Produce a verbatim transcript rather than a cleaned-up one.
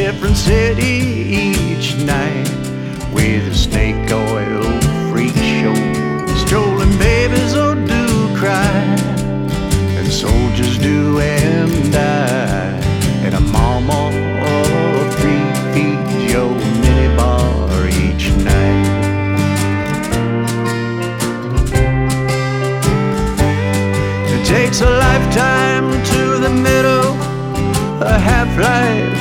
different city each night, with a snake oil freak show. Strolling babies oh do cry, and soldiers do and die, and a mama or three feeds your minibar each night. It takes a lifetime to the middle, a half-life